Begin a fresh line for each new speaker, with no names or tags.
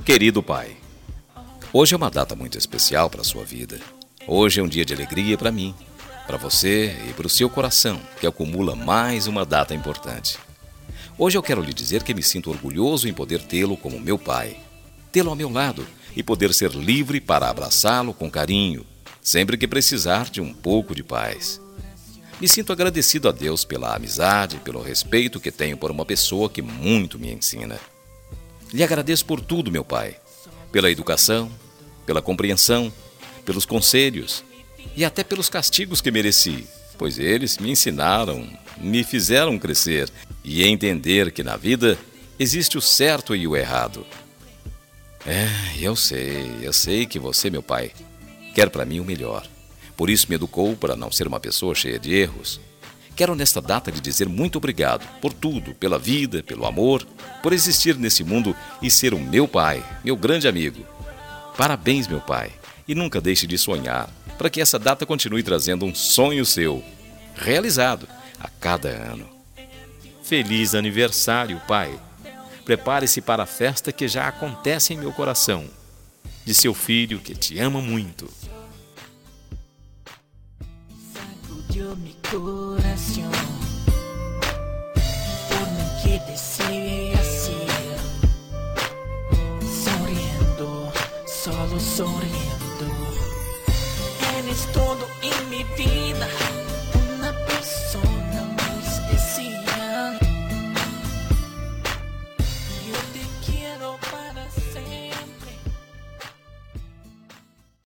Querido pai, hoje é uma data muito especial para a sua vida. Hoje é um dia de alegria para mim, para você e para o seu coração, que acumula mais uma data importante. Hoje eu quero lhe dizer que me sinto orgulhoso em poder tê-lo como meu pai, tê-lo ao meu lado e poder ser livre para abraçá-lo com carinho, sempre que precisar de um pouco de paz. Me sinto agradecido a Deus pela amizade, pelo respeito que tenho por uma pessoa que muito me ensina. Lhe agradeço por tudo, meu pai, pela educação, pela compreensão, pelos conselhos e até pelos castigos que mereci, pois eles me ensinaram, me fizeram crescer e entender que na vida existe o certo e o errado. Eu sei que você, meu pai, quer para mim o melhor. Por isso me educou para não ser uma pessoa cheia de erros. Quero nesta data lhe dizer muito obrigado por tudo, pela vida, pelo amor, por existir nesse mundo e ser o meu pai, meu grande amigo. Parabéns, meu pai, e nunca deixe de sonhar, para que essa data continue trazendo um sonho seu, realizado a cada ano.
Feliz aniversário, pai. Prepare-se para a festa que já acontece em meu coração, de seu filho que te ama muito.
Sacudió mi corazón, forma en que decía así, sonriendo, solo sonriendo.